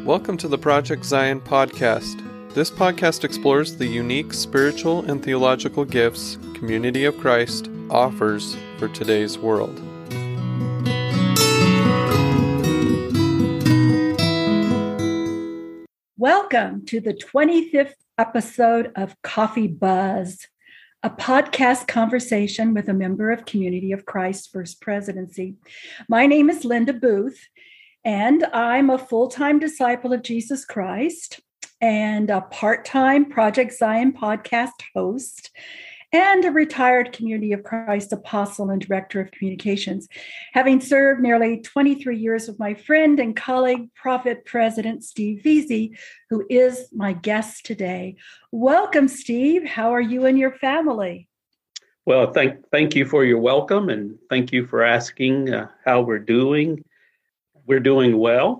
Welcome to the Project Zion podcast. This podcast explores the unique spiritual and theological gifts Community of Christ offers for today's world. Welcome to the 25th episode of Coffee Buzz, a podcast conversation with a member of Community of Christ First Presidency. My name is Linda Booth, and I'm a full-time disciple of Jesus Christ and a part-time Project Zion podcast host and a retired Community of Christ apostle and director of communications, having served nearly 23 years with my friend and colleague, Prophet President Steve Veazey, who is my guest today. Welcome, Steve. How are you and your family? Well, thank you for your welcome, and thank you for asking how we're doing. We're doing well.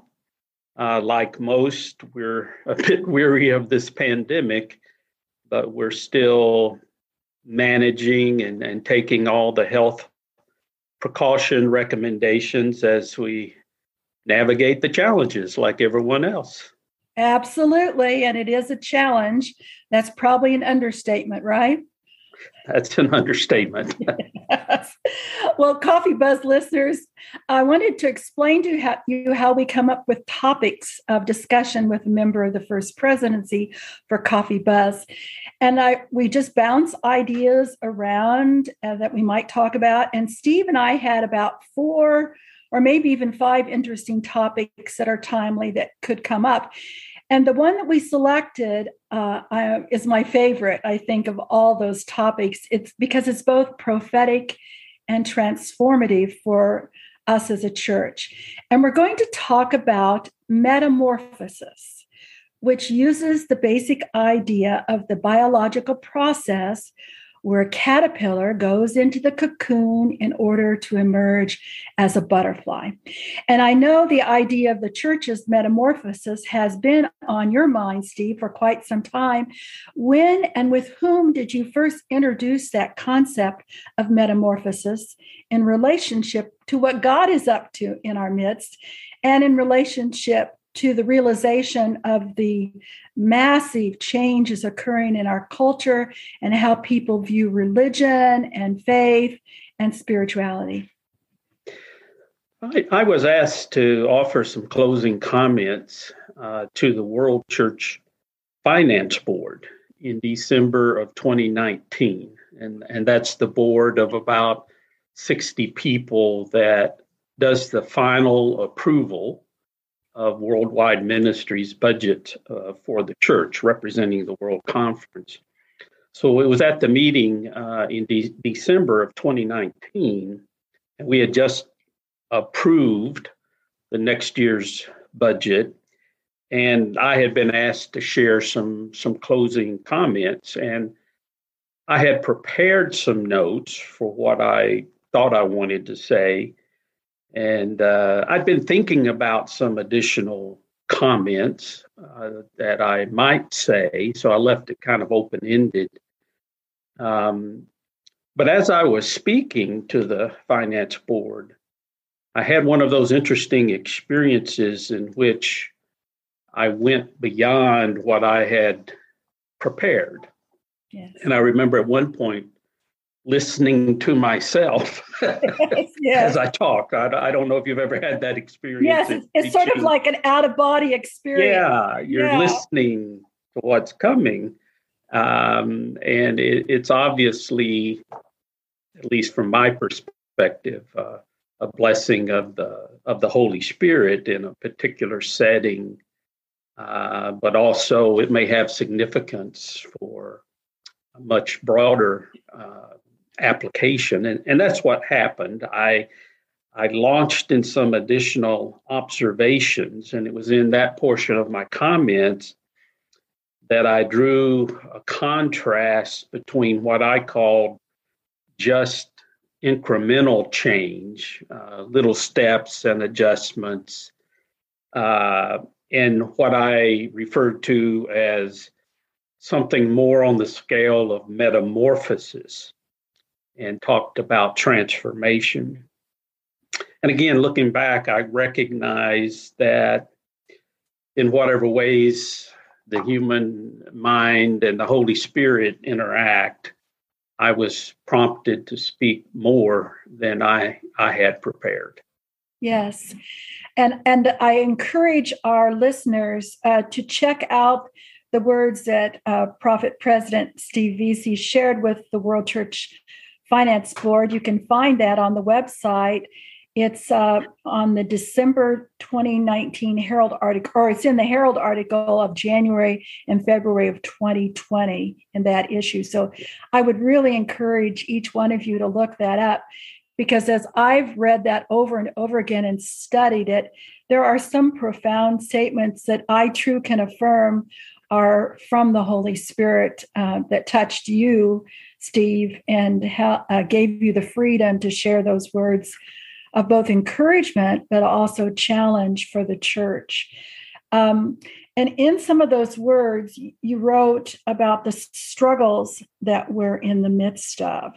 Like most, we're a bit weary of this pandemic, but we're still managing and taking all the health precaution recommendations as we navigate the challenges like everyone else. Absolutely. And it is a challenge. That's probably an understatement, right? That's an understatement. Yes. Well, Coffee Buzz listeners, I wanted to explain to you how we come up with topics of discussion with a member of the First Presidency for Coffee Buzz. And we just bounce ideas around that we might talk about. And Steve and I had about 4 or maybe even 5 interesting topics that are timely that could come up. And the one that we selected is my favorite, I think, of all those topics. It's because it's both prophetic and transformative for us as a church. And we're going to talk about metamorphosis, which uses the basic idea of the biological process where a caterpillar goes into the cocoon in order to emerge as a butterfly. And I know the idea of the church's metamorphosis has been on your mind, Steve, for quite some time. When and with whom did you first introduce that concept of metamorphosis in relationship to what God is up to in our midst and in relationship to the realization of the massive changes occurring in our culture and how people view religion and faith and spirituality? I was asked to offer some closing comments to the World Church Finance Board in December of 2019. And that's the board of about 60 people that does the final approval of Worldwide Ministries budget for the church, representing the World Conference. So it was at the meeting in December of 2019, and we had just approved the next year's budget, and I had been asked to share some closing comments, and I had prepared some notes for what I thought I wanted to say. And I'd been thinking about some additional comments that I might say, so I left it kind of open-ended. But as I was speaking to the finance board, I had one of those interesting experiences in which I went beyond what I had prepared. Yes. And I remember at one point listening to myself Yes. as I talk. I don't know if you've ever had that experience. Yes, it's sort of like an out-of-body experience. Yeah, you're listening to what's coming. And it's obviously, at least from my perspective, a blessing of the Holy Spirit in a particular setting. But also it may have significance for a much broader application. And that's what happened. I launched in some additional observations, and it was in that portion of my comments that I drew a contrast between what I called just incremental change, little steps and adjustments, and what I referred to as something more on the scale of metamorphosis, and talked about transformation. And again, looking back, I recognize that in whatever ways the human mind and the Holy Spirit interact, I was prompted to speak more than I had prepared. Yes. And I encourage our listeners to check out the words that Prophet President Steve Veazey shared with the World Church Finance Board. You can find that on the website. It's on the December 2019 Herald article, or it's in the Herald article of January and February of 2020 in that issue. So I would really encourage each one of you to look that up, because as I've read that over and over again and studied it, there are some profound statements that I too can affirm are from the Holy Spirit that touched you, Steve, and gave you the freedom to share those words of both encouragement, but also challenge for the church. And in some of those words, you wrote about the struggles that we're in the midst of.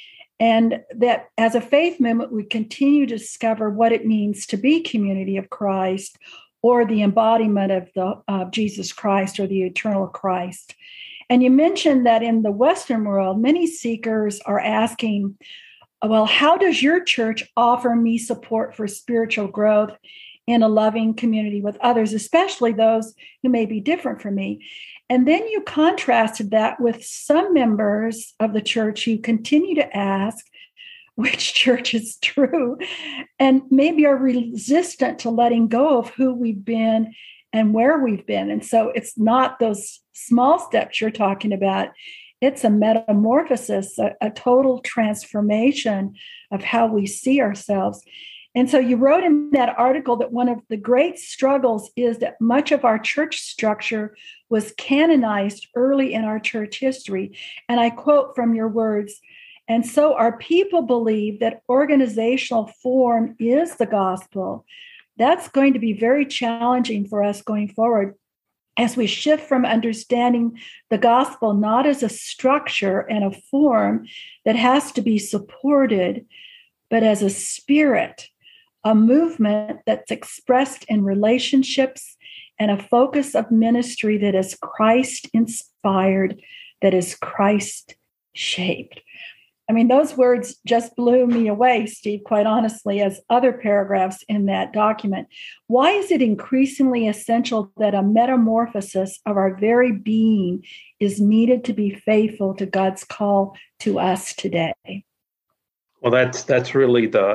And that as a faith movement, we continue to discover what it means to be community of Christ, or the embodiment of Jesus Christ, or the eternal Christ. And you mentioned that in the Western world, many seekers are asking, well, how does your church offer me support for spiritual growth in a loving community with others, especially those who may be different from me? And then you contrasted that with some members of the church who continue to ask which church is true, and maybe are resistant to letting go of who we've been and where we've been. And so it's not those small steps you're talking about. It's a metamorphosis, a total transformation of how we see ourselves. And so you wrote in that article that one of the great struggles is that much of our church structure was canonized early in our church history. And I quote from your words, "And so our people believe that organizational form is the gospel." That's going to be very challenging for us going forward, as we shift from understanding the gospel not as a structure and a form that has to be supported, but as a spirit, a movement that's expressed in relationships, and a focus of ministry that is Christ-inspired, that is Christ-shaped. I mean, those words just blew me away, Steve, quite honestly, as other paragraphs in that document. Why is it increasingly essential that a metamorphosis of our very being is needed to be faithful to God's call to us today? Well, that's really the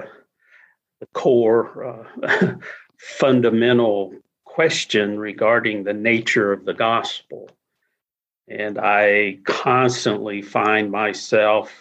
core fundamental question regarding the nature of the gospel. And I constantly find myself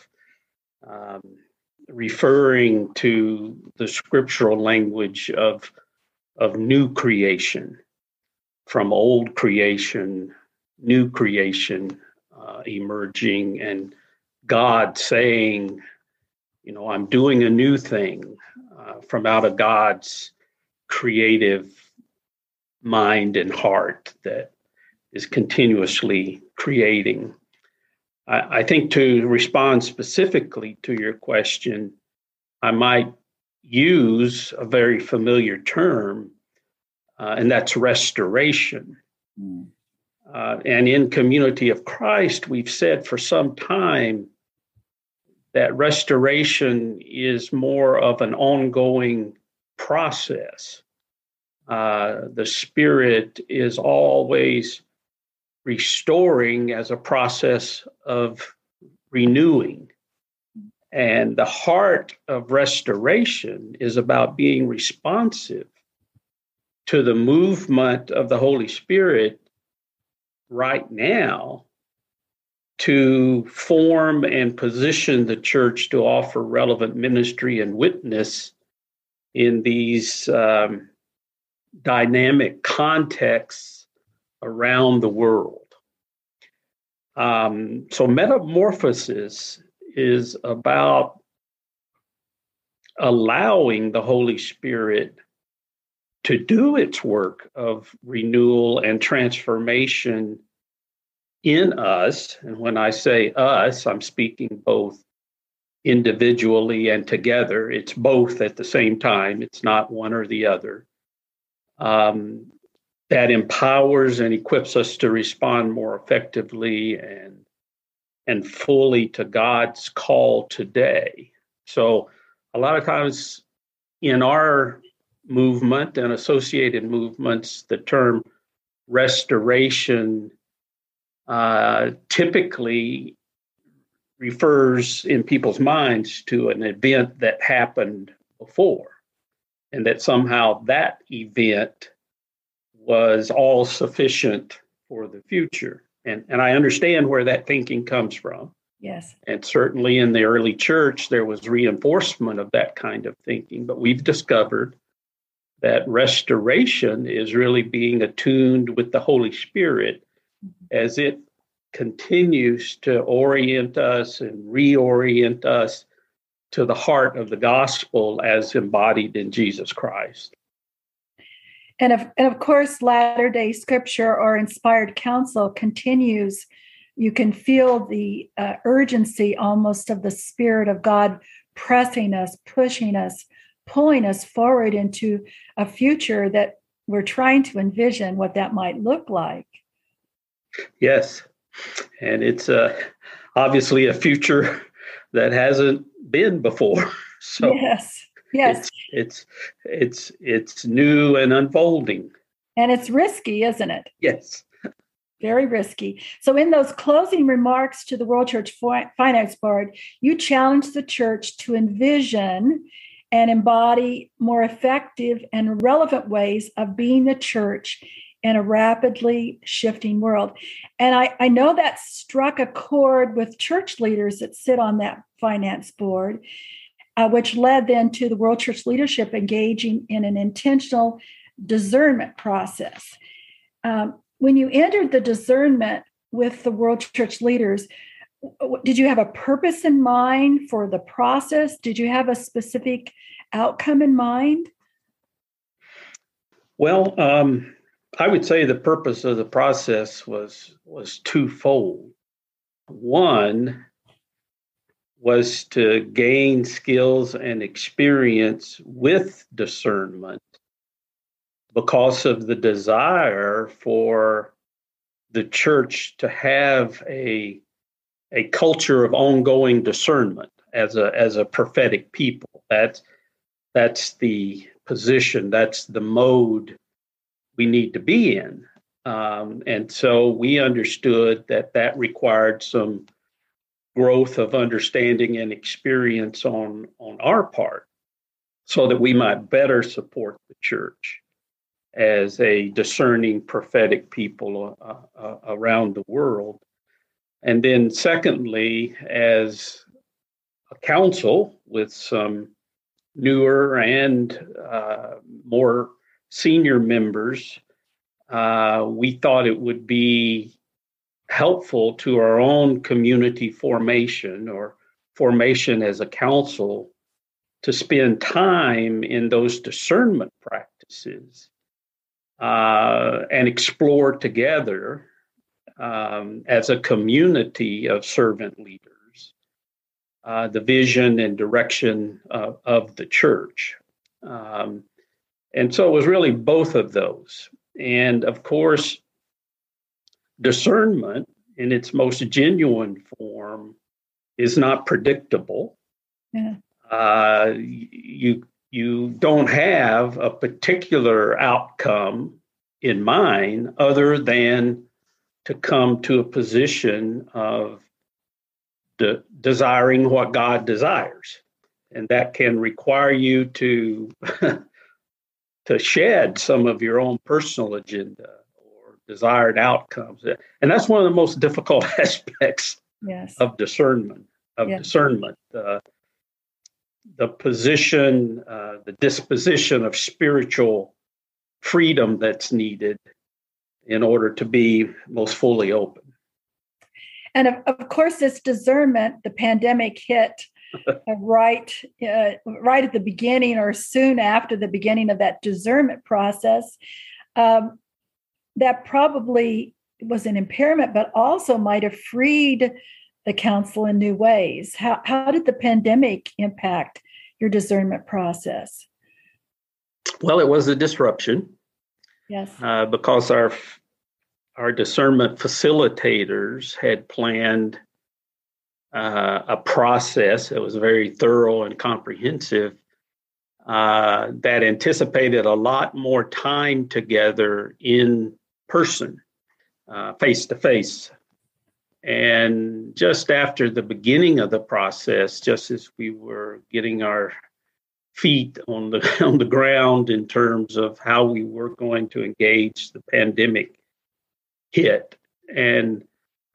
referring to the scriptural language of new creation, from old creation, new creation emerging, and God saying, I'm doing a new thing from out of God's creative mind and heart that is continuously creating. I think to respond specifically to your question, I might use a very familiar term, and that's restoration. And in Community of Christ, we've said for some time that restoration is more of an ongoing process. The Spirit is always restoring as a process of renewing. And the heart of restoration is about being responsive to the movement of the Holy Spirit right now to form and position the church to offer relevant ministry and witness in these dynamic contexts around the world. So metamorphosis is about allowing the Holy Spirit to do its work of renewal and transformation in us. And when I say us, I'm speaking both individually and together. It's both at the same time. It's not one or the other. that empowers and equips us to respond more effectively and fully to God's call today. So a lot of times in our movement and associated movements, the term restoration typically refers in people's minds to an event that happened before, and that somehow that event was all sufficient for the future. And I understand where that thinking comes from. Yes. And certainly in the early church, there was reinforcement of that kind of thinking. But we've discovered that restoration is really being attuned with the Holy Spirit as it continues to orient us and reorient us to the heart of the gospel as embodied in Jesus Christ. And of course, Latter-day Scripture or inspired counsel continues. You can feel the urgency almost of the Spirit of God pressing us, pushing us, pulling us forward into a future that we're trying to envision what that might look like. Yes. And it's obviously a future that hasn't been before. So yes. It's new and unfolding. And it's risky, isn't it? Yes. Very risky. So in those closing remarks to the World Church Finance Board, you challenge the church to envision and embody more effective and relevant ways of being the church in a rapidly shifting world. And I know that struck a chord with church leaders that sit on that finance board, which led then to the World Church leadership engaging in an intentional discernment process. When you entered the discernment with the World Church leaders, did you have a purpose in mind for the process? Did you have a specific outcome in mind? Well, I would say the purpose of the process was twofold. One was to gain skills and experience with discernment because of the desire for the church to have a culture of ongoing discernment as a prophetic people. That's the position, that's the mode we need to be in. And so we understood that required some growth of understanding and experience on our part so that we might better support the church as a discerning prophetic people around the world. And then secondly, as a council with some newer and more senior members, we thought it would be helpful to our own community formation or formation as a council to spend time in those discernment practices and explore together as a community of servant leaders the vision and direction of the church. And so it was really both of those. And of course, discernment in its most genuine form is not predictable. Yeah. You don't have a particular outcome in mind other than to come to a position of desiring what God desires. And that can require you to to shed some of your own personal agenda or desired outcomes. And that's one of the most difficult aspects of discernment, the position, the disposition of spiritual freedom that's needed in order to be most fully open. And of course, this discernment, the pandemic hit right at the beginning or soon after the beginning of that discernment process. That probably was an impairment, but also might have freed the council in new ways. How did the pandemic impact your discernment process? Well, it was a disruption. Yes. Because our discernment facilitators had planned a process that was very thorough and comprehensive that anticipated a lot more time together in person, face to face. And just after the beginning of the process, just as we were getting our feet on the ground in terms of how we were going to engage, the pandemic hit, and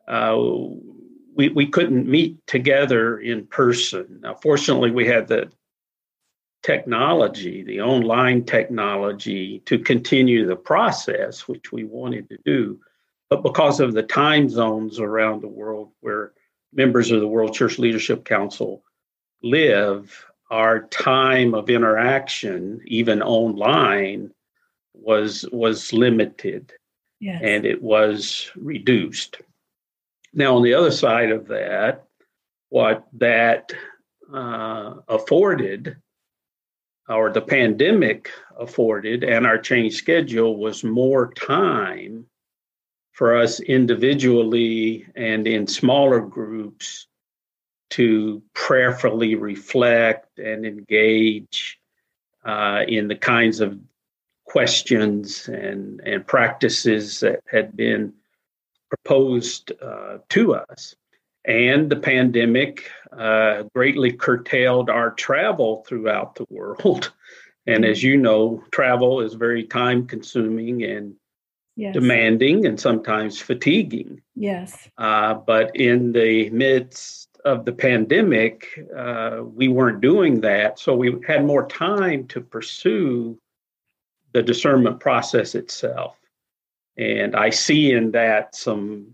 we couldn't meet together in person. Now, fortunately, we had the technology, the online technology, to continue the process, which we wanted to do. But because of the time zones around the world where members of the World Church Leadership Council live, our time of interaction, even online, was limited. Yes. And it was reduced. Now, on the other side of that, what that afforded, or the pandemic afforded, and our changed schedule, was more time for us individually and in smaller groups to prayerfully reflect and engage in the kinds of questions and practices that had been proposed to us. And the pandemic greatly curtailed our travel throughout the world. And as you know, travel is very time consuming and demanding and sometimes fatiguing. Yes. But in the midst of the pandemic, we weren't doing that. So we had more time to pursue the discernment process itself. And I see in that some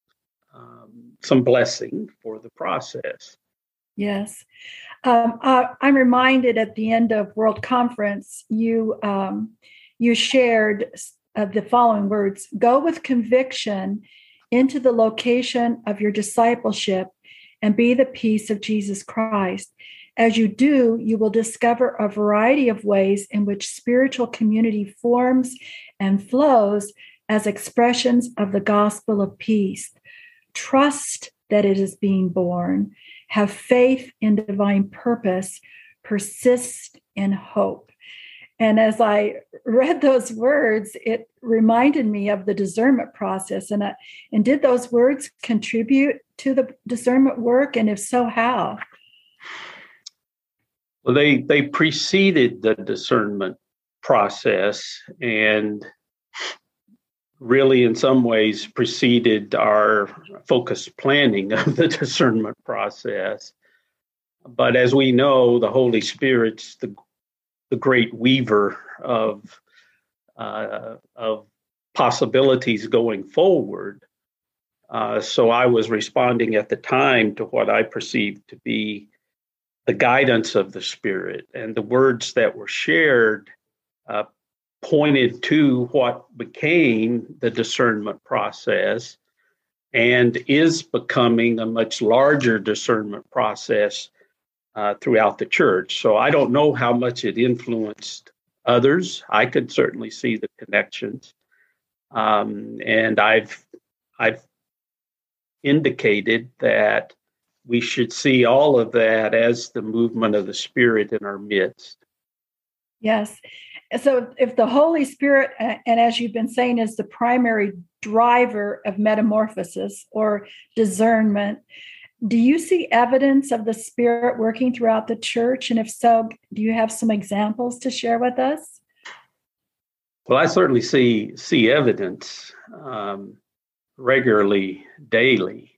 blessing for the process. Yes. I'm reminded at the end of World Conference, you shared the following words: go with conviction into the location of your discipleship and be the peace of Jesus Christ. As you do, you will discover a variety of ways in which spiritual community forms and flows as expressions of the gospel of peace. Trust that it is being born. Have faith in divine purpose. Persist in hope. And as I read those words, it reminded me of the discernment process. And did those words contribute to the discernment work? And if so, how? Well, they preceded the discernment process and really in some ways preceded our focused planning of the discernment process. But as we know, the Holy Spirit's the great weaver of possibilities going forward. So I was responding at the time to what I perceived to be the guidance of the Spirit, and the words that were shared pointed to what became the discernment process and is becoming a much larger discernment process throughout the church. So I don't know how much it influenced others. I could certainly see the connections. And I've indicated that we should see all of that as the movement of the Spirit in our midst. Yes. So if the Holy Spirit, and as you've been saying, is the primary driver of metamorphosis or discernment, do you see evidence of the Spirit working throughout the church? And if so, do you have some examples to share with us? Well, I certainly see evidence regularly, daily,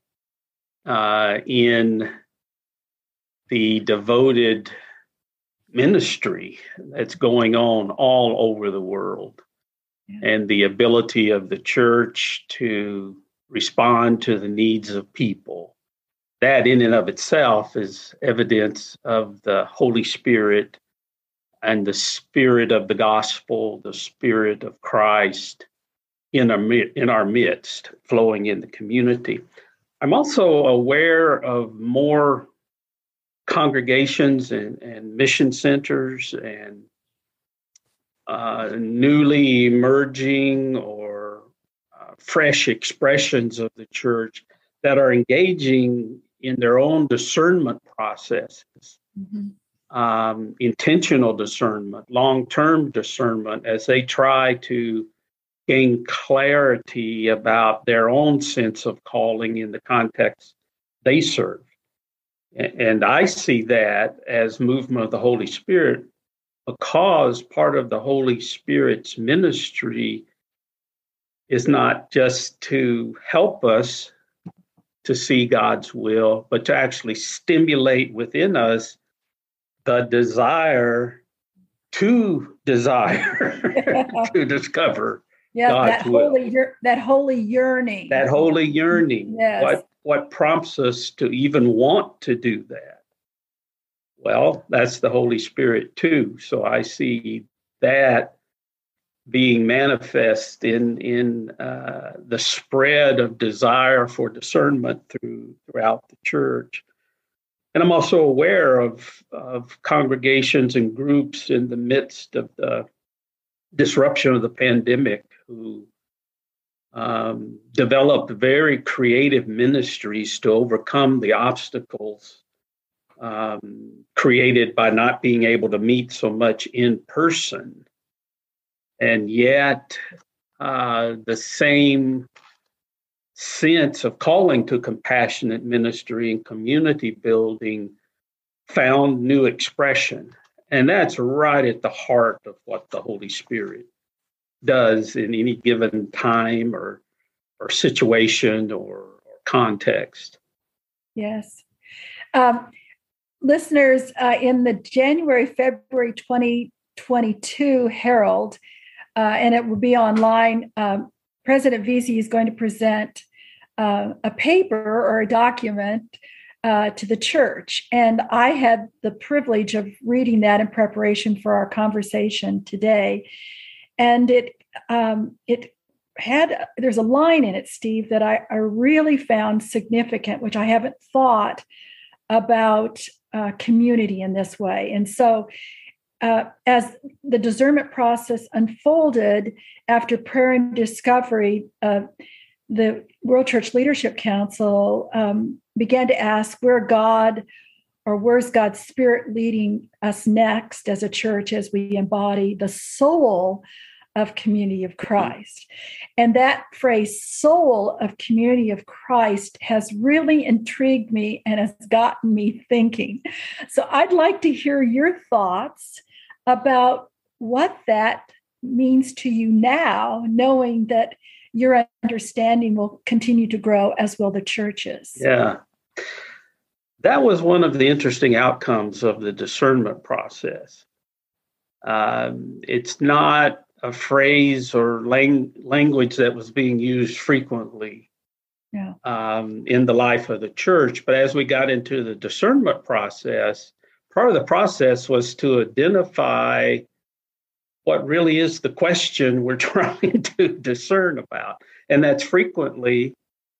in the devoted ministry that's going on all over the world, and the ability of the church to respond to the needs of people. That in and of itself is evidence of the Holy Spirit and the Spirit of the gospel, the Spirit of Christ in our midst, flowing in the community. I'm also aware of more congregations and mission centers and newly emerging or fresh expressions of the church that are engaging in their own discernment processes, intentional discernment, long-term discernment, as they try to gain clarity about their own sense of calling in the context they serve. And I see that as movement of the Holy Spirit, because part of the Holy Spirit's ministry is not just to help us to see God's will, but to actually stimulate within us the desire to discover God's will. That holy yearning. That holy yearning. Yes. What prompts us to even want to do that? Well, that's the Holy Spirit too. So I see that being manifest in the spread of desire for discernment throughout the church. And I'm also aware of congregations and groups in the midst of the disruption of the pandemic who developed very creative ministries to overcome the obstacles created by not being able to meet so much in person. And yet, the same sense of calling to compassionate ministry and community building found new expression. And that's right at the heart of what the Holy Spirit does in any given time or situation or context. Yes. Listeners, in the January-February 2022 Herald, and it will be online, President Veazey is going to present a paper or a document to the church. And I had the privilege of reading that in preparation for our conversation today. And there's a line in it, Steve, that I really found significant, which I haven't thought about community in this way. And so as the discernment process unfolded after prayer and discovery, the World Church Leadership Council began to ask where's God's Spirit leading us next as a church as we embody the soul of Community of Christ. And that phrase, soul of Community of Christ, has really intrigued me and has gotten me thinking. So I'd like to hear your thoughts about what that means to you now, knowing that your understanding will continue to grow, as will the churches. Yeah. That was one of the interesting outcomes of the discernment process. It's not a phrase or language that was being used frequently in the life of the church. But as we got into the discernment process, part of the process was to identify what really is the question we're trying to discern about. And that's frequently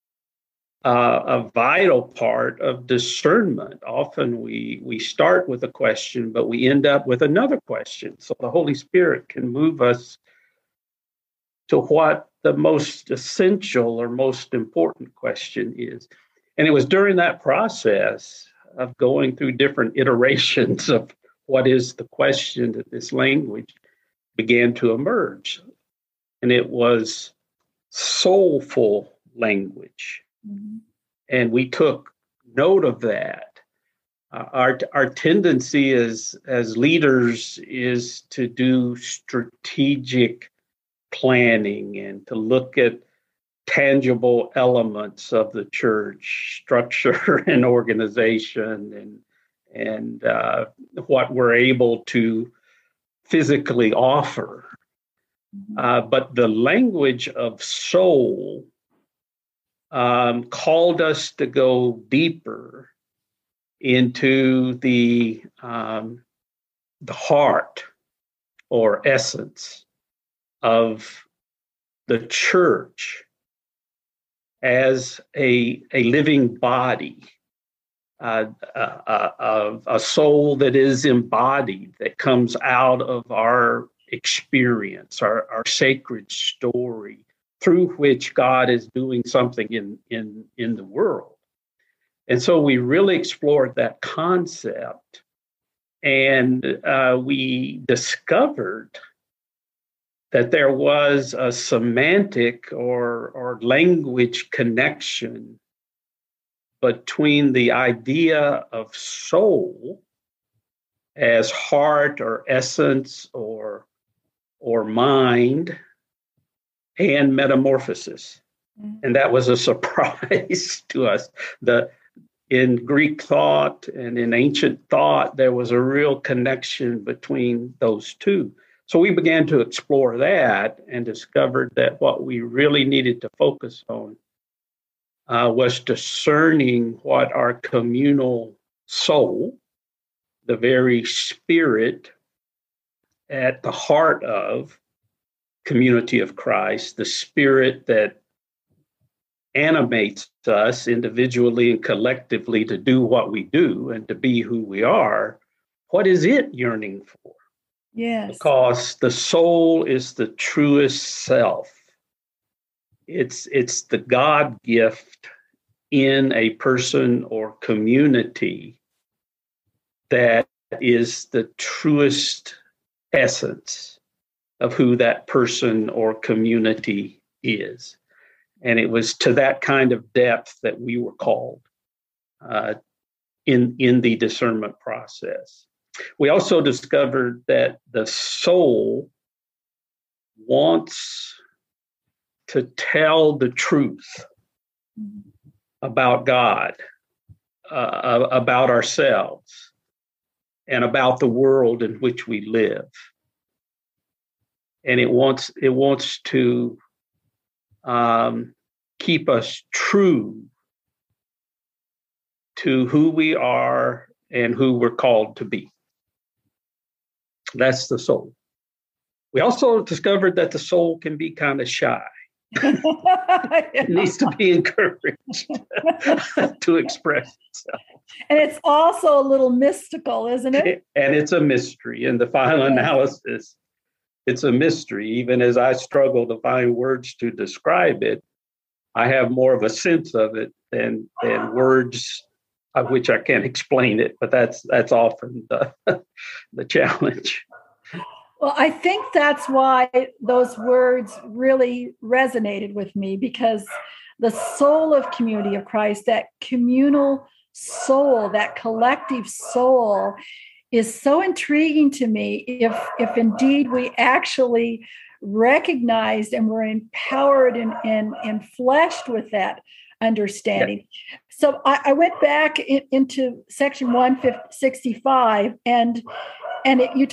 a vital part of discernment. Often we start with a question, but we end up with another question. So the Holy Spirit can move us to what the most essential or most important question is. And it was during that process of going through different iterations of what is the question that this language began to emerge. And it was soulful language. Mm-hmm. And we took note of that. Our tendency as leaders is to do strategic planning and to look at tangible elements of the church structure and organization and what we're able to physically offer. But the language of soul called us to go deeper into the heart or essence of the church as a living body, a soul that is embodied, that comes out of our experience, our sacred story through which God is doing something in the world. And so we really explored that concept, and we discovered that there was a semantic or language connection between the idea of soul as heart or essence or mind and metamorphosis. Mm-hmm. And that was a surprise to us. In Greek thought and in ancient thought, there was a real connection between those two. So we began to explore that and discovered that what we really needed to focus on was discerning what our communal soul, the very spirit at the heart of Community of Christ, the spirit that animates us individually and collectively to do what we do and to be who we are, what is it yearning for? Yes. Because the soul is the truest self. It's the God gift in a person or community that is the truest essence of who that person or community is. And it was to that kind of depth that we were called in the discernment process. We also discovered that the soul wants to tell the truth about God, about ourselves, and about the world in which we live. And it wants to keep us true to who we are and who we're called to be. That's the soul. We also discovered that the soul can be kind of shy. It needs to be encouraged to express itself. And it's also a little mystical, isn't it? And it's a mystery. In the final analysis, it's a mystery. Even as I struggle to find words to describe it, I have more of a sense of it than words of which I can't explain it. But that's often the challenge. Well, I think that's why those words really resonated with me, because the soul of Community of Christ, that communal soul, that collective soul, is so intriguing to me if indeed we actually recognized and were empowered and fleshed with that understanding. Yeah. So I went back into section 165 and it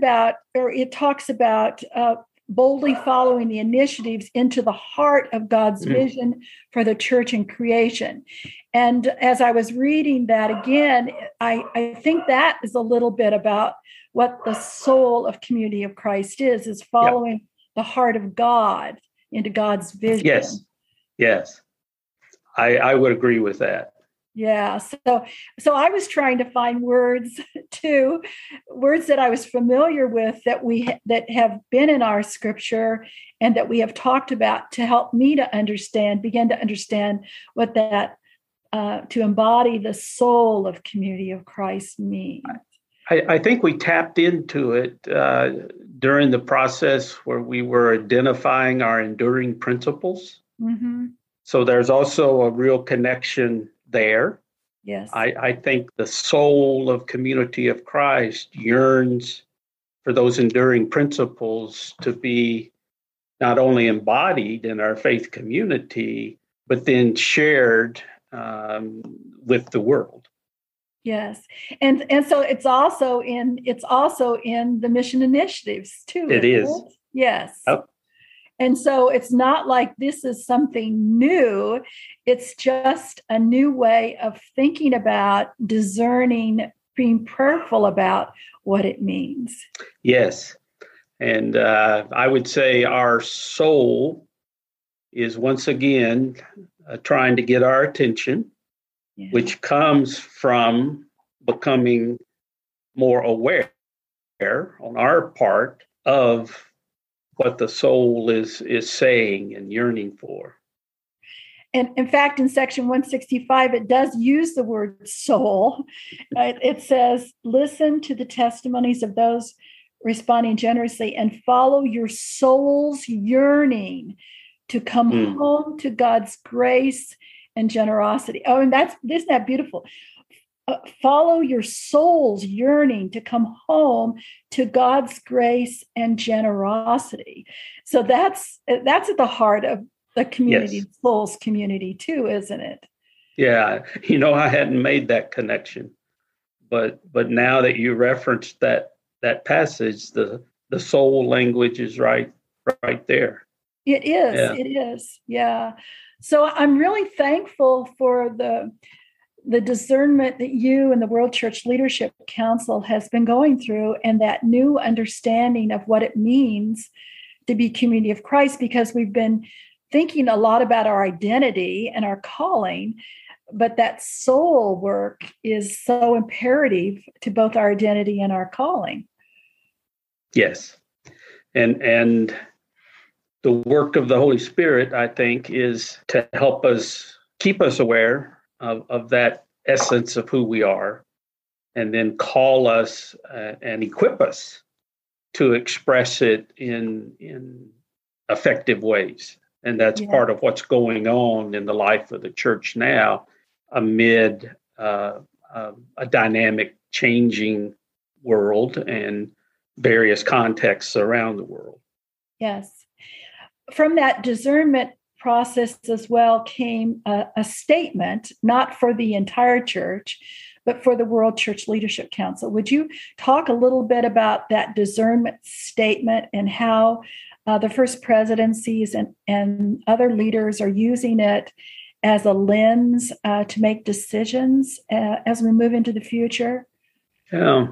talks about boldly following the initiatives into the heart of God's vision for the church and creation. And as I was reading that again, I think that is a little bit about what the soul of Community of Christ is following the heart of God into God's vision. Yes. I would agree with that. Yeah. So I was trying to find words that I was familiar with that have been in our scripture and that we have talked about to help me to begin to understand what that to embody the soul of Community of Christ means. I think we tapped into it during the process where we were identifying our enduring principles. Mm-hmm. So there's also a real connection there. Yes. I think the soul of Community of Christ yearns for those enduring principles to be not only embodied in our faith community, but then shared with the world. Yes. And so it's also in the mission initiatives too. It is. It? Yes. Oh. And so it's not like this is something new. It's just a new way of thinking about, discerning, being prayerful about what it means. Yes. And I would say our soul is once again trying to get our attention, which comes from becoming more aware on our part of what the soul is saying and yearning for. And in fact, in section 165, it does use the word soul. It says, listen to the testimonies of those responding generously and follow your soul's yearning to come home to God's grace and generosity. Oh, and isn't that beautiful? Follow your soul's yearning to come home to God's grace and generosity. So that's at the heart of the community, yes. Souls community too, isn't it? Yeah, I hadn't made that connection, but now that you referenced that passage, the soul language is right there. It is. Yeah. It is. Yeah. So I'm really thankful for the discernment that you and the World Church Leadership Council has been going through, and that new understanding of what it means to be community of Christ, because we've been thinking a lot about our identity and our calling, but that soul work is so imperative to both our identity and our calling. Yes. And the work of the Holy Spirit, I think, is to help us, keep us aware of that essence of who we are, and then call us and equip us to express it in effective ways. And that's part of what's going on in the life of the church now, amid a dynamic, changing world and various contexts around the world. Yes. From that discernment process as well came a statement, not for the entire church, but for the World Church Leadership Council. Would you talk a little bit about that discernment statement and how the First Presidencies and other leaders are using it as a lens to make decisions as we move into the future? Yeah.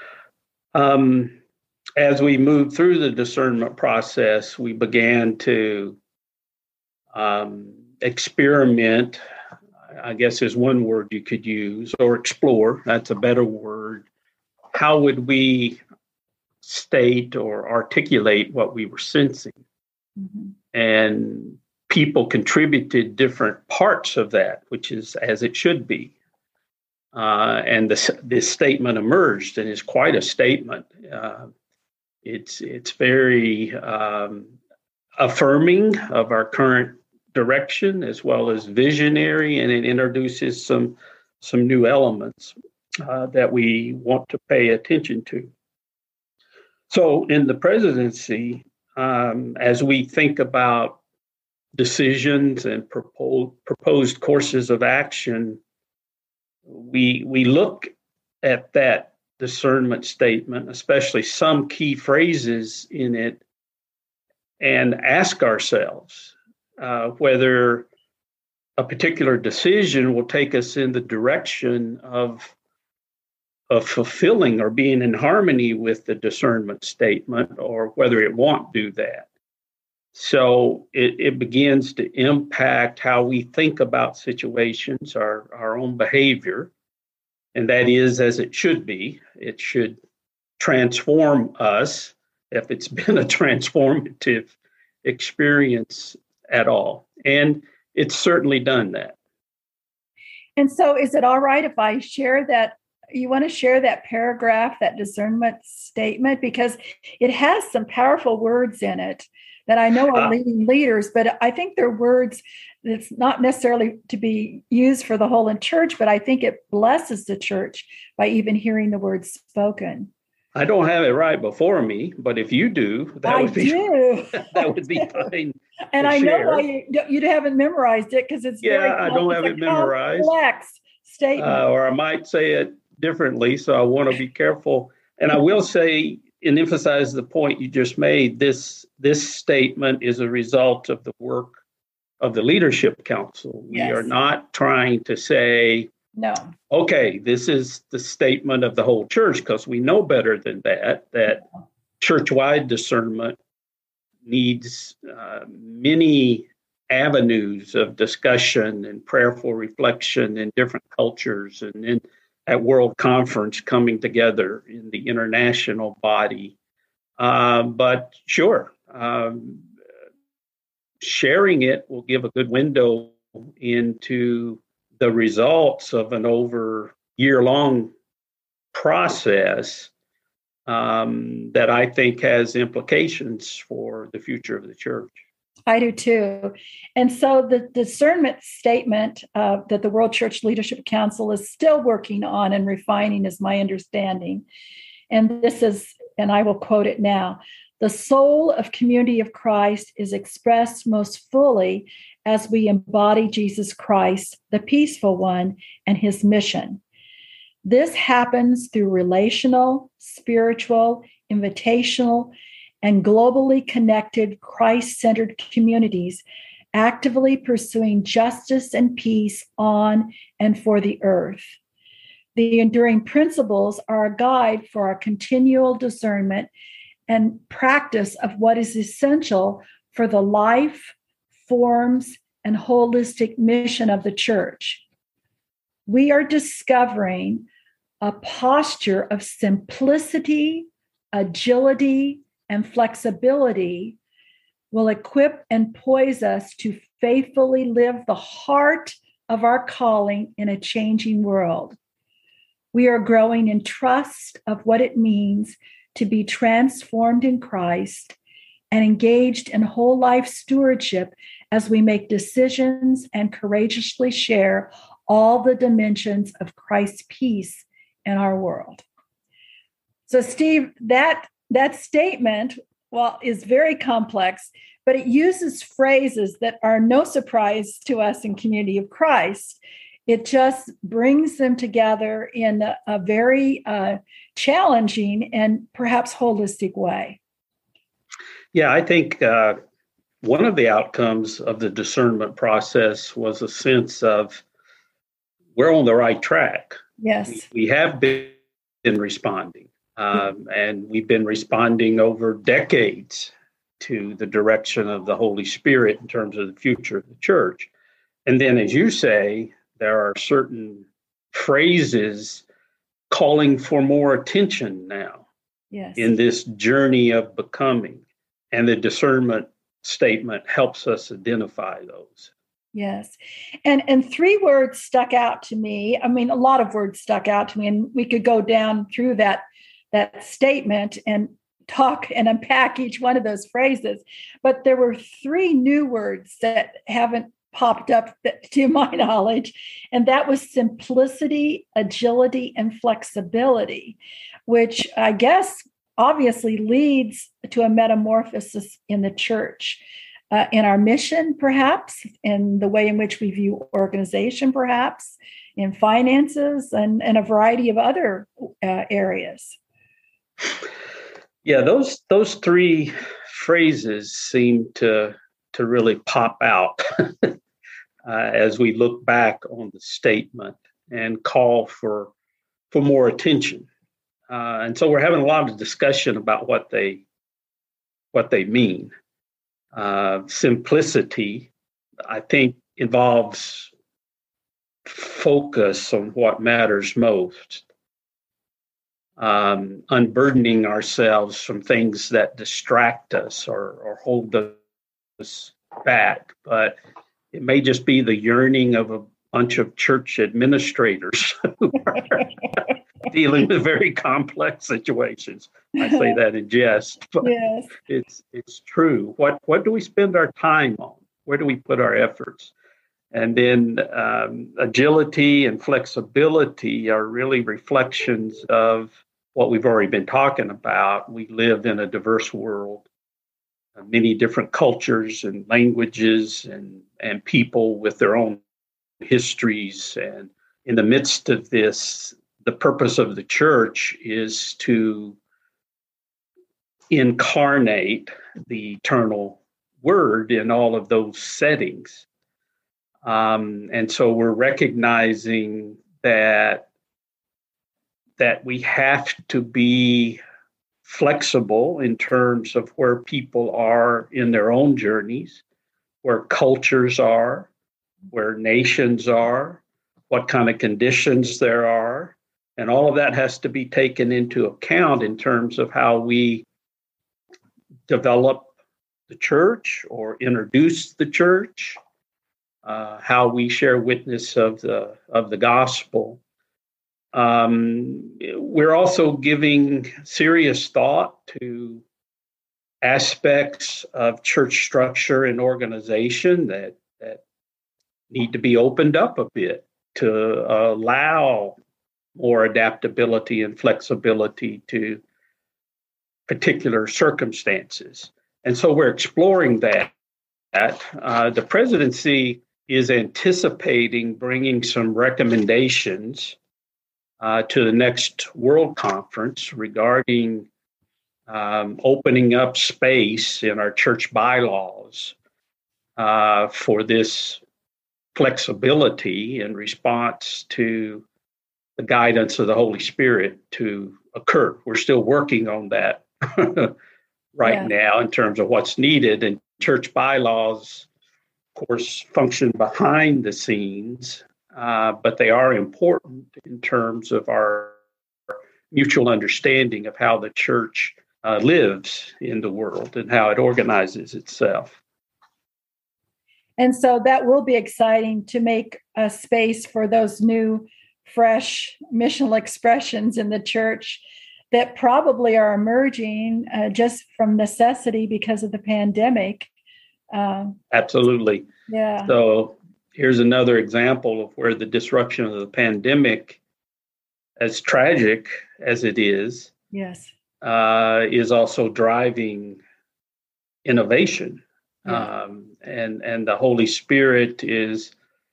As we moved through the discernment process, we began to experiment, I guess is one word you could use, or explore, that's a better word. How would we state or articulate what we were sensing? Mm-hmm. And people contributed different parts of that, which is as it should be. And this statement emerged, and is quite a statement. It's very affirming of our current direction, as well as visionary, and it introduces some new elements that we want to pay attention to. So in the presidency, as we think about decisions and proposed courses of action, we look at that discernment statement, especially some key phrases in it, and ask ourselves whether a particular decision will take us in the direction of fulfilling or being in harmony with the discernment statement, or whether it won't do that. So it begins to impact how we think about situations, our own behavior, and that is as it should be. It should transform us if it's been a transformative experience at all. And it's certainly done that. And so is it all right if I share that? You want to share that paragraph, that discernment statement, because it has some powerful words in it that I know are leading leaders, but I think they're words that's not necessarily to be used for the whole church, but I think it blesses the church by even hearing the words spoken. I don't have it right before me, but if you do, that would be fine. And I know why you haven't memorized it, because it's I don't have it memorized. Complex statement, or I might say it differently, so I want to be careful. And I will say and emphasize the point you just made. This statement is a result of the work of the Leadership Council. We are not trying to say, no, okay, this is the statement of the whole church, because we know better than that church-wide discernment needs many avenues of discussion and prayerful reflection in different cultures, and in at World Conference coming together in the international body But sure, sharing it will give a good window into the results of an over year-long process that I think has implications for the future of the church. I do too. And so the discernment statement that the World Church Leadership Council is still working on and refining is my understanding. And this is, and I will quote it now, the soul of Community of Christ is expressed most fully as we embody Jesus Christ, the peaceful one, and his mission. This happens through relational, spiritual, invitational, and globally connected Christ-centered communities actively pursuing justice and peace on and for the earth. The enduring principles are a guide for our continual discernment and practice of what is essential for the life, forms, and holistic mission of the church. We are discovering a posture of simplicity, agility, and flexibility will equip and poise us to faithfully live the heart of our calling in a changing world. We are growing in trust of what it means to be transformed in Christ and engaged in whole life stewardship as we make decisions and courageously share all the dimensions of Christ's peace in our world. So, Steve, that statement, well, is very complex, but it uses phrases that are no surprise to us in Community of Christ. It just brings them together in a very challenging and perhaps holistic way. Yeah, I think one of the outcomes of the discernment process was a sense of we're on the right track. Yes. We have been responding, and we've been responding over decades to the direction of the Holy Spirit in terms of the future of the church. And then, as you say, there are certain phrases calling for more attention now in this journey of becoming. And the discernment statement helps us identify those. Yes. And three words stuck out to me. I mean, a lot of words stuck out to me, and we could go down through that statement and talk and unpack each one of those phrases. But there were three new words that haven't popped up to my knowledge, and that was simplicity, agility, and flexibility, which I guess obviously leads to a metamorphosis in the church, in our mission, perhaps, in the way in which we view organization, perhaps, in finances, and a variety of other areas. Yeah, those three phrases seem to really pop out as we look back on the statement and call for more attention. And so we're having a lot of discussion about what they mean. Simplicity, I think, involves focus on what matters most. Unburdening ourselves from things that distract us or hold us back. But it may just be the yearning of a bunch of church administrators who are dealing with very complex situations. I say that in jest, but yes. It's true. What do we spend our time on? Where do we put our efforts? And then agility and flexibility are really reflections of what we've already been talking about. We live in a diverse world, many different cultures and languages and people with their own histories. And in the midst of this, the purpose of the church is to incarnate the eternal word in all of those settings. And so we're recognizing that we have to be flexible in terms of where people are in their own journeys, where cultures are, where nations are, what kind of conditions there are. And all of that has to be taken into account in terms of how we develop the church or introduce the church, how we share witness of the gospel. We're also giving serious thought to aspects of church structure and organization that need to be opened up a bit to allow more adaptability and flexibility to particular circumstances. And so we're exploring that. The presidency is anticipating bringing some recommendations to the next World Conference regarding opening up space in our church bylaws for this flexibility in response to the guidance of the Holy Spirit to occur. We're still working on that right now in terms of what's needed. And church bylaws, of course, function behind the scenes, but they are important in terms of our mutual understanding of how the church lives in the world and how it organizes itself. And so that will be exciting to make a space for those new, fresh missional expressions in the church that probably are emerging just from necessity because of the pandemic. Absolutely. Yeah. So here's another example of where the disruption of the pandemic, as tragic as it is, yes, is also driving innovation. Yeah. And the Holy Spirit is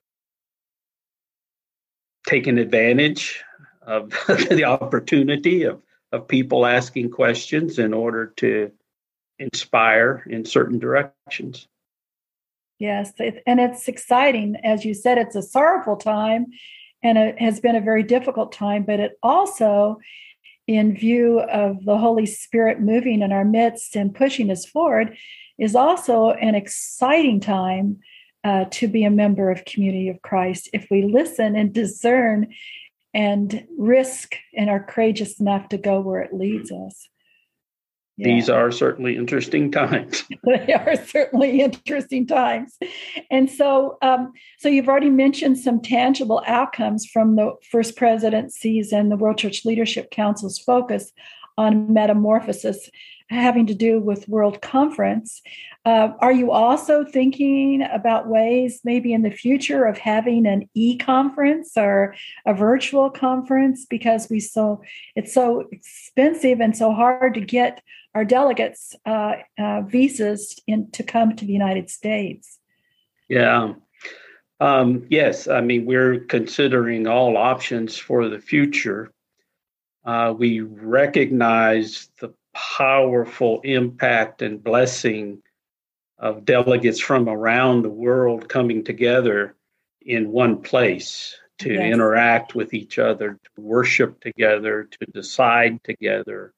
taking advantage of the opportunity of people asking questions in order to inspire in certain directions. Yes, and it's exciting. As you said, it's a sorrowful time, and it has been a very difficult time, but it also, in view of the Holy Spirit moving in our midst and pushing us forward, is also an exciting time to be a member of Community of Christ if we listen and discern and risk and are courageous enough to go where it leads us. Yeah. These are certainly interesting times. They are certainly interesting times. And so so you've already mentioned some tangible outcomes from the First Presidency's and the World Church Leadership Council's focus on metamorphosis having to do with World Conference. Are you also thinking about ways maybe in the future of having an e-conference or a virtual conference, because it's so expensive and so hard to get our delegates visas to come to the United States? Yeah. Yes. I mean, we're considering all options for the future. We recognize the powerful impact and blessing of delegates from around the world coming together in one place to interact with each other, to worship together, to decide together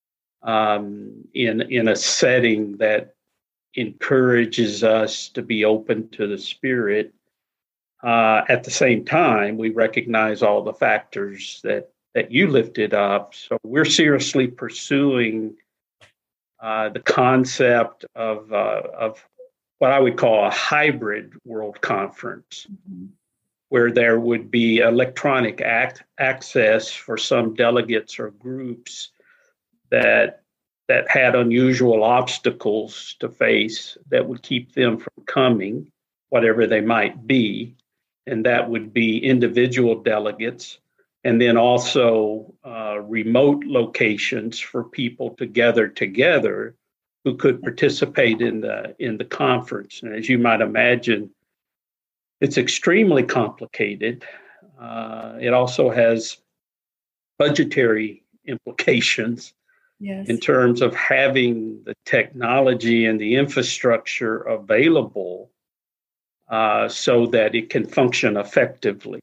in a setting that encourages us to be open to the Spirit. At the same time, we recognize all the factors that you lifted up. So we're seriously pursuing the concept of what I would call a hybrid World Conference, where there would be electronic access for some delegates or groups that had unusual obstacles to face that would keep them from coming, whatever they might be. And that would be individual delegates, and then also remote locations for people to gather together who could participate in the conference. And as you might imagine, it's extremely complicated. It also has budgetary implications in terms of having the technology and the infrastructure available so that it can function effectively.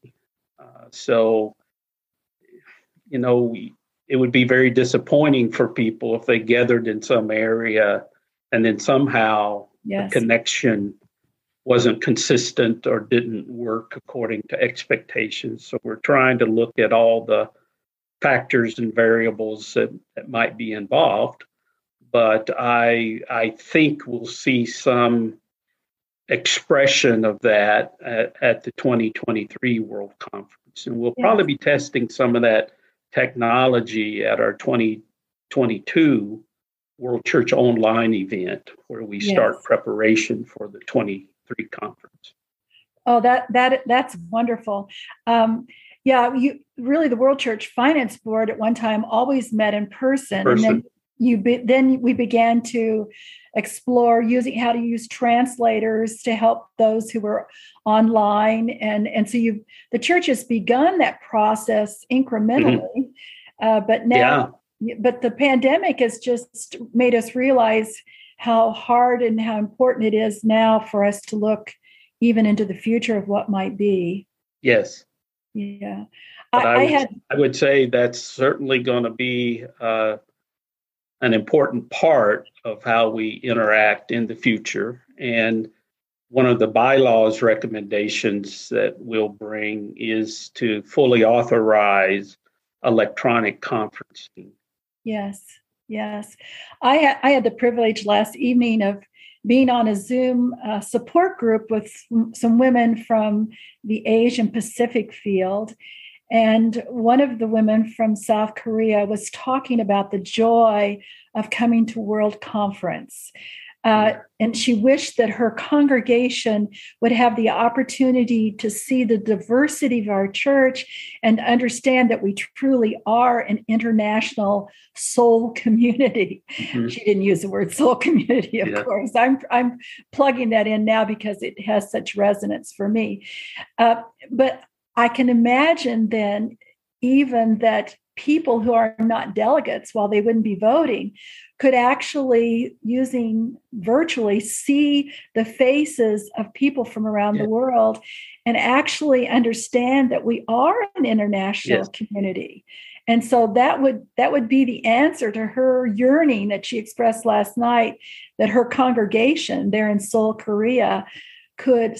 It would be very disappointing for people if they gathered in some area and then somehow the connection wasn't consistent or didn't work according to expectations. So we're trying to look at all the factors and variables that might be involved. but I think we'll see some expression of that at the 2023 World Conference. And we'll probably be testing some of that technology at our 2022 World Church Online event, where we start preparation for the 23 conference. Oh, that's wonderful. The World Church Finance Board at one time always met in person. And then we began to explore how to use translators to help those who were online, and so the church has begun that process incrementally, but now, but the pandemic has just made us realize how hard and how important it is now for us to look even into the future of what might be. Yes. Yeah. I would say that's certainly going to be an important part of how we interact in the future. And one of the bylaws recommendations that we'll bring is to fully authorize electronic conferencing. Yes. I had the privilege last evening of being on a Zoom support group with some women from the Asian Pacific field. And one of the women from South Korea was talking about the joy of coming to World Conference. And she wished that her congregation would have the opportunity to see the diversity of our church and understand that we truly are an international soul community. Mm-hmm. She didn't use the word soul community, of course. I'm plugging that in now because it has such resonance for me. But I can imagine then even that people who are not delegates, while they wouldn't be voting, could actually, using virtually, see the faces of people from around the world and actually understand that we are an international community. And so that would be the answer to her yearning that she expressed last night, that her congregation there in South Korea could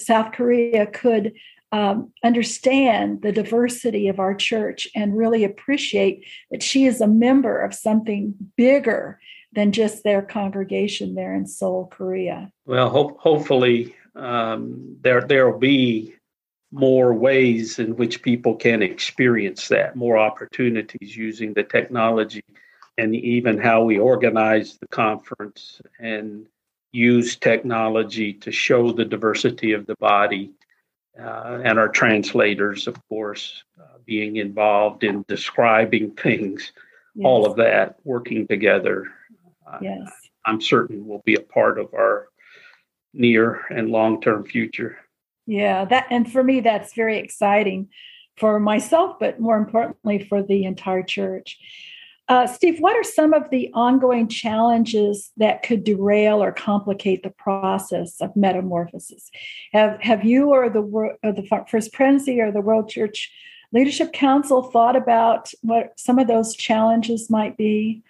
understand the diversity of our church and really appreciate that she is a member of something bigger than just their congregation there in Seoul, Korea. Well, hopefully there will be more ways in which people can experience that, more opportunities using the technology, and even how we organize the conference and use technology to show the diversity of the body. And our translators, of course, being involved in describing things, all of that working together. I'm certain will be a part of our near and long-term future. Yeah, and for me, that's very exciting for myself, but more importantly for the entire church. Steve, what are some of the ongoing challenges that could derail or complicate the process of metamorphosis? Have you or the First Presidency or the World Church Leadership Council thought about what some of those challenges might be?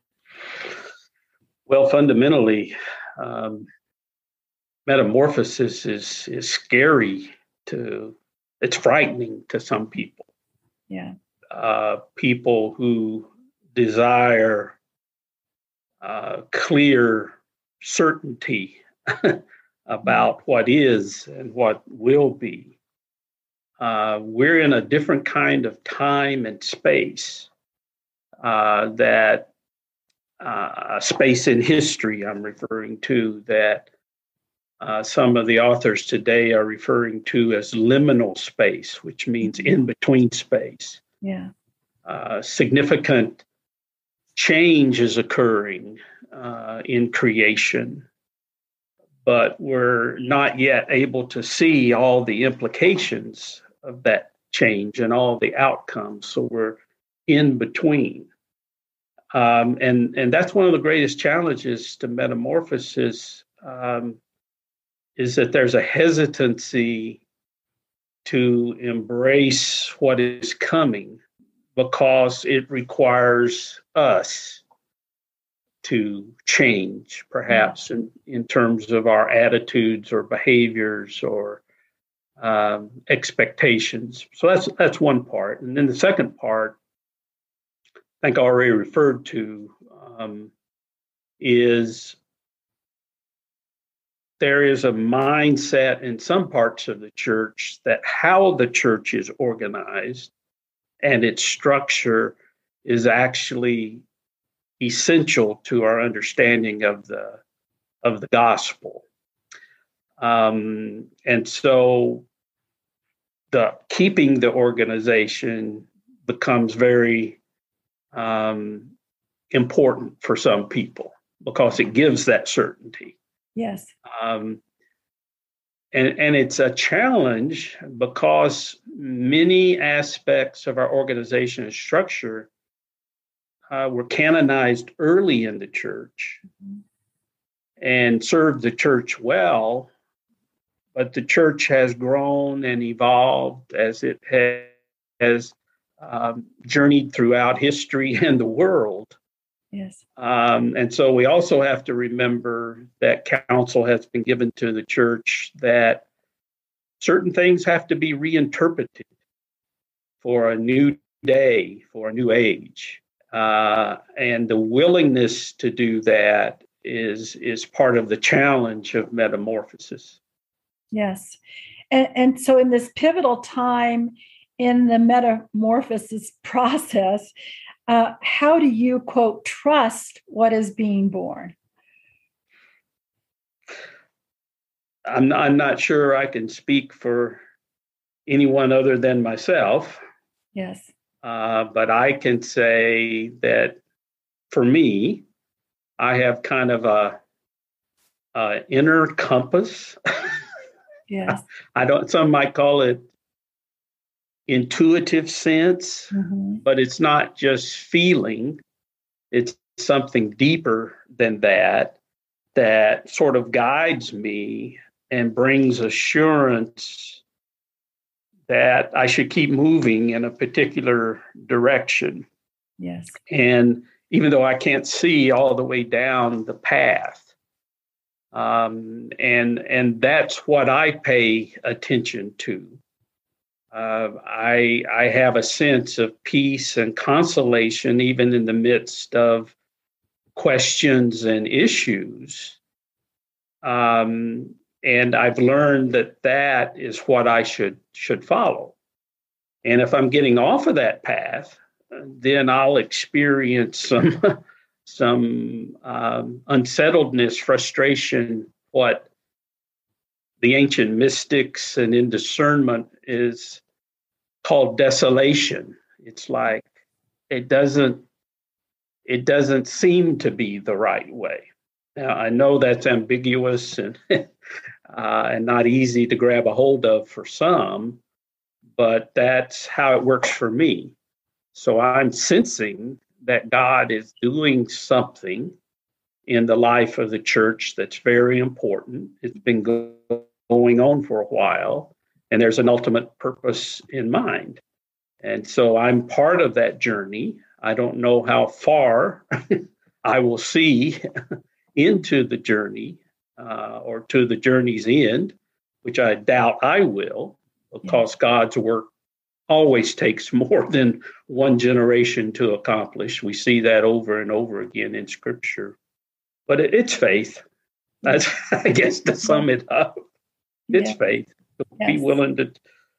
Well, fundamentally, metamorphosis is scary it's frightening to some people. Yeah. People who desire clear certainty about what is and what will be. We're in a different kind of time and space that space in history I'm referring to that some of the authors today are referring to as liminal space, which means in-between space. Yeah. Significant change is occurring in creation, but we're not yet able to see all the implications of that change and all the outcomes. So we're in between. And that's one of the greatest challenges to metamorphosis, is that there's a hesitancy to embrace what is coming because it requires us to change, perhaps in terms of our attitudes or behaviors or expectations. So that's one part. And then the second part, I think I already referred to, is there is a mindset in some parts of the church that how the church is organized and its structure is actually essential to our understanding of the gospel. And so the keeping the organization becomes very important for some people because it gives that certainty. Yes. And it's a challenge because many aspects of our organization and structure were canonized early in the church and served the church well, but the church has grown and evolved as it has journeyed throughout history and the world. Yes. And so we also have to remember that counsel has been given to the church that certain things have to be reinterpreted for a new day, for a new age. And the willingness to do that is part of the challenge of metamorphosis. Yes. And so in this pivotal time in the metamorphosis process, how do you, quote, trust what is being born? I'm not sure I can speak for anyone other than myself. Yes. But I can say that for me, I have kind of a inner compass. Yes. Some might call it intuitive sense, but it's not just feeling. It's something deeper than that sort of guides me and brings assurance that I should keep moving in a particular direction. Yes. And even though I can't see all the way down the path, and that's what I pay attention to. I have a sense of peace and consolation even in the midst of questions and issues. And I've learned that is what I should follow. And if I'm getting off of that path, then I'll experience some unsettledness, frustration, what the ancient mystics and in discernment is called desolation. It's like it doesn't seem to be the right way. Now, I know that's ambiguous and and not easy to grab a hold of for some, but that's how it works for me. So I'm sensing that God is doing something in the life of the church that's very important. It's been going on for a while, and there's an ultimate purpose in mind. And so I'm part of that journey. I don't know how far I will see into the journey or to the journey's end, which I doubt I will, because God's work always takes more than one generation to accomplish. We see that over and over again in Scripture. But it's faith. That's, I guess, to sum it up. It's faith. Be willing to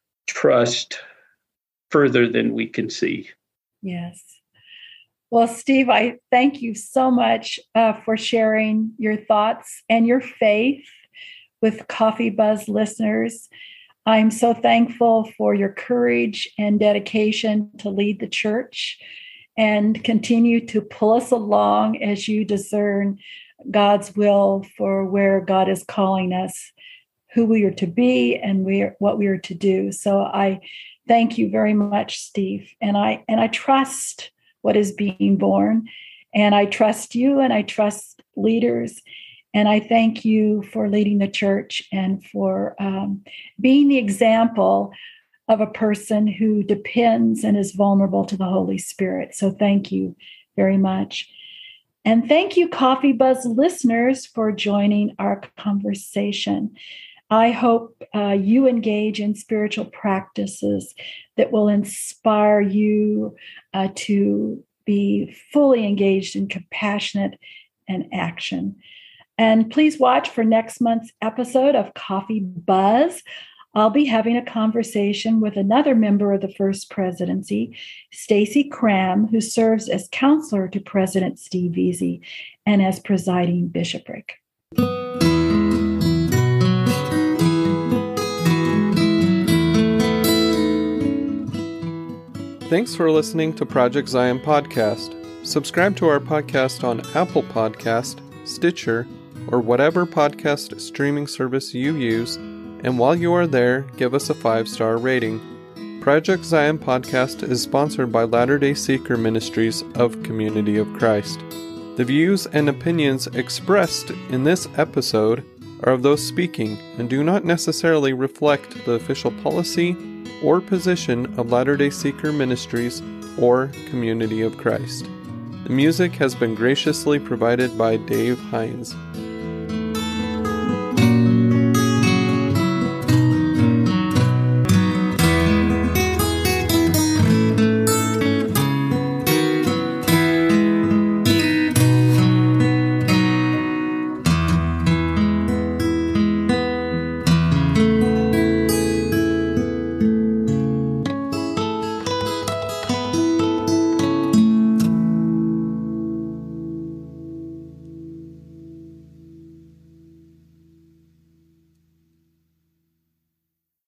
trust further than we can see. Yes. Well, Steve, I thank you so much for sharing your thoughts and your faith with Coffee Buzz listeners. I'm so thankful for your courage and dedication to lead the church and continue to pull us along as you discern God's will for where God is calling us, who we are to be and what we are to do. So I thank you very much, Steve. And I trust what is being born, and I trust you, and I trust leaders. And I thank you for leading the church and for being the example of a person who depends and is vulnerable to the Holy Spirit. So thank you very much. And thank you, Coffee Buzz listeners, for joining our conversation. I hope you engage in spiritual practices that will inspire you to be fully engaged and compassionate and action. And please watch for next month's episode of Coffee Buzz. I'll be having a conversation with another member of the First Presidency, Stacy Cram, who serves as counselor to President Steve Veazey and as presiding bishopric. Thanks for listening to Project Zion Podcast. Subscribe to our podcast on Apple Podcast, Stitcher, or whatever podcast streaming service you use, and while you are there, give us a 5-star rating. Project Zion Podcast is sponsored by Latter-day Seeker Ministries of Community of Christ. The views and opinions expressed in this episode are of those speaking and do not necessarily reflect the official policy or position of Latter-day Seeker Ministries or Community of Christ. The music has been graciously provided by Dave Hines.